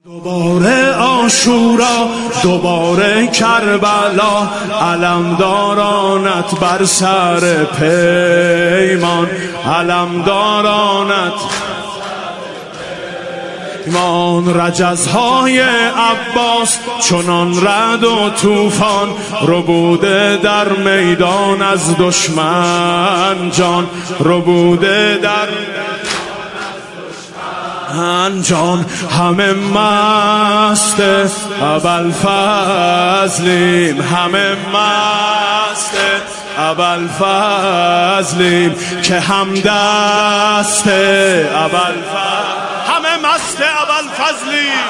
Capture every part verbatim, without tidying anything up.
دوباره عاشورا، دوباره کربلا، علمدارانت بر سر پیمان، علمدارانت ایمان. رجزهای عباس چنان رعد و طوفان، ربوده در میدان از دشمن جان، ربوده در جان. همه مست ابوالفضلیم، همه مست ابوالفضلیم که همدست ابوالفضل، همه مست ابوالفضلیم،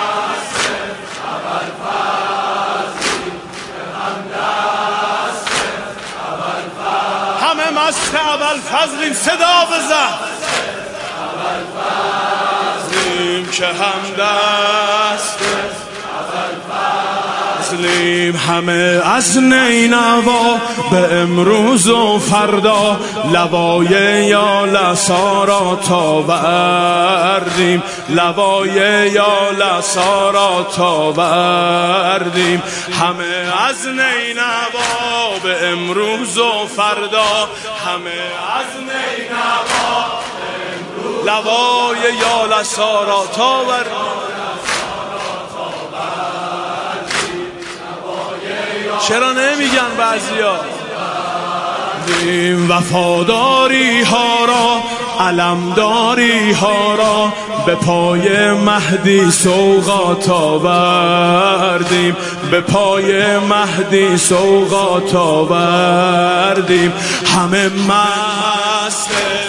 همه مست ابوالفضلیم. صدا بزن که همدست ابوالفضلیم. همه از نینوا به امروز و فردا، لوای یالسا را تاوردیم، لوای یالسا را تاوردیم. همه از نینوا به امروز و فردا، همه از نینوا لوای یالسا را تاوردیم. چرا نمیگن بعضیا؟ وفاداری ها را، علمداری ها را به پای مهدی سوغات آوردیم، به پای مهدی سوغات آوردیم. همه مست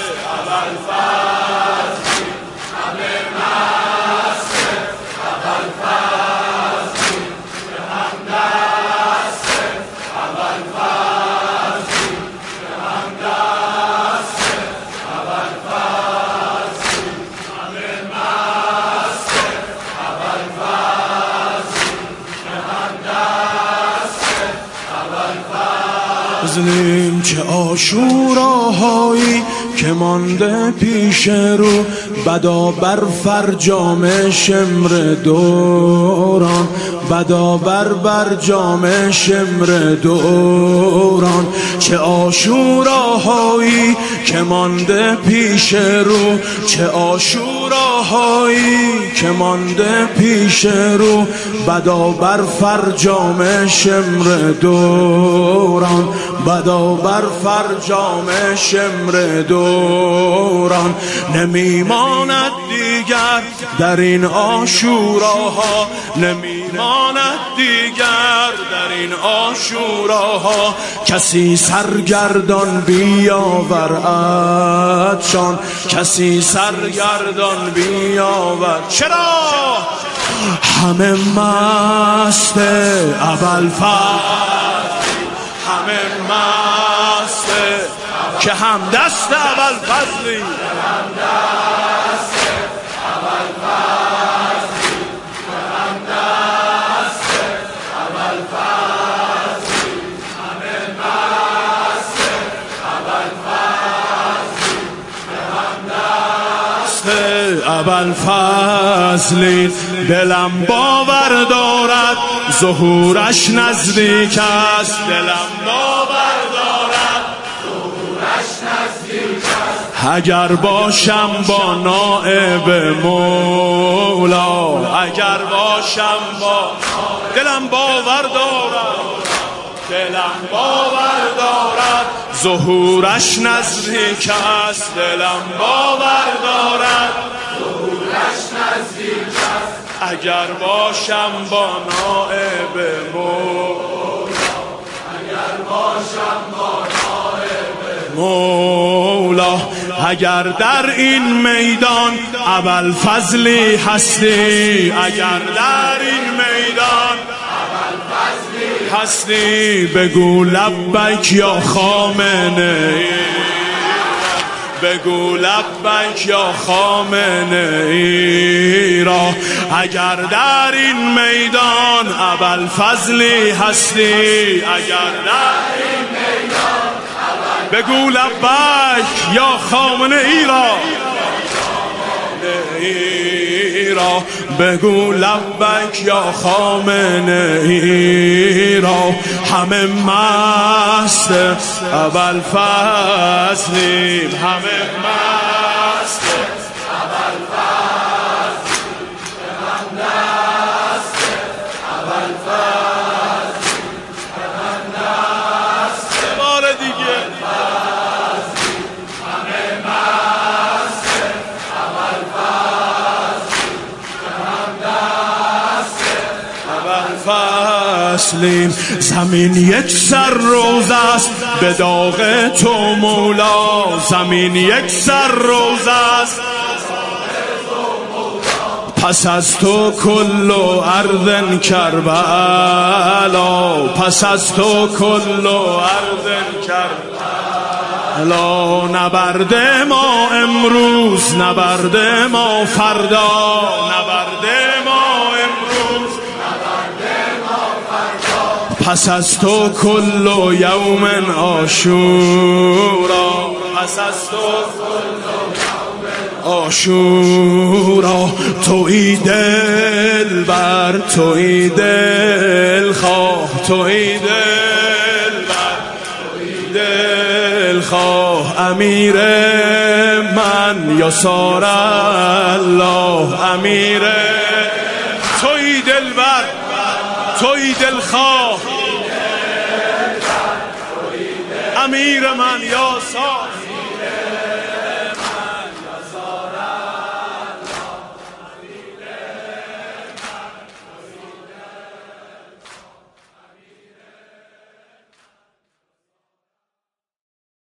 ابوالفضلیم. چه عاشوراهایی که مانده پیش رو، بدا بر فرجام شمر دوران، بدا بر برجام شمر دوران. چه عاشوراهایی که مانده پیش رو، چه عاشوراهایی که مانده پیش رو، بدا بر فرجام شمر دوران، بدا بر فرجام شمر دوران. نمیماند دیگر در این عاشوراها، نمیماند دیگر در این عاشوراها کسی سرگردان بیاورد، کسی سرگردان بیاورد. چرا؟ همه مست ابوالفضل، همه مست که همدست ابوالفضلی، همدست ابوالفضلی، همدست ابوالفضلی، همه مست ابوالفضلی، همدست ابوالفضلی. دلم باور دارد ظهورش نزدیک است، دلم باور دارد ظهورش نزدیک است. اگر باشم با نائب مولا، اگر باشم با دلم باور دارد، دلم باور دارد ظهورش نزدیک است، دلم باور دارد ظهورش نزدیک است. اگر باشم با نائب مولا، اگر باشم با نائب مولا. اگر در این میدان ابوالفضلی هستی، اگر در این میدان ابوالفضلی هستی، بگو لبیک یا خامنه ای، بگو لبیک یا خامنه ای را. اگر در این میدان ابوالفضلی هستی، اگر در این میدان بگو لبیک یا خامنه ای را، را بگو لبک یا خامنه ای را، همه مست ابوالفضلیم، همه مست فصلیم. زمین یک سر روز است به داغ تو مولا، زمین یک سر روز است پس از تو کل ارض کربلا، پس از تو کل ارض کربلا. نبرد ما امروز، نبرد ما فردا، نبرد ما امروز، پس از تو کل یوم عاشورا، پس از تو عاشورا. تویی دلبر، تویی دلخواه، تویی دلبر، تویی دلخواه. امیر من یا سار الله، امیر تویی دلبر، تویی دلخواه، امیر من یا سار